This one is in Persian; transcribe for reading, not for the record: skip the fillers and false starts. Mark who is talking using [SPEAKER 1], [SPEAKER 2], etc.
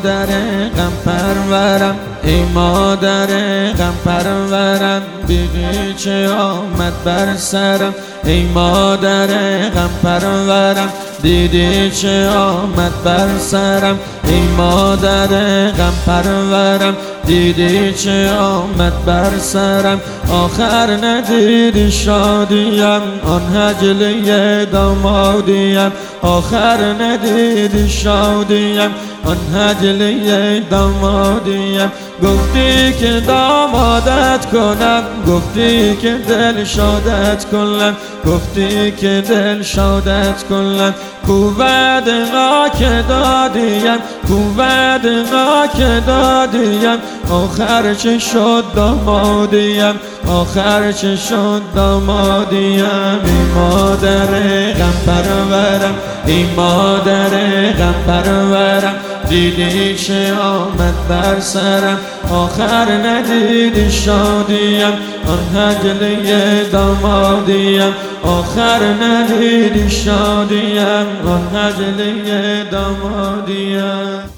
[SPEAKER 1] مادر غم پرورم، ای مادر غم پرورم، دیدی چه آمد بر سرم. ای مادر غم پرورم، دیدی چه آمد بر سرم. ای مادر غم پرورم، دیدی چه آمد بر سرم. آخر ندیدی شادیم، آن هجله دامادیم. آخر ندیدی شادیم، آن هجله دامادیم. گفتی که دامادت کنم، گفتی که دل شادت کنم، گفتی که دل شادت کنم. کو وعده‌ها که دادیم، کو وعده‌ها که دادیم. آخر چه شد دامادیم، آخر چه شد دامادیم. ای مادر غم پرورم، ای مادر غم پرورم، دیدی چه آمد بر سرم. آخر ندیدی شادیم، آن هجله دامادیم. آخر ندیدی شادیم، آن هجله دامادیم.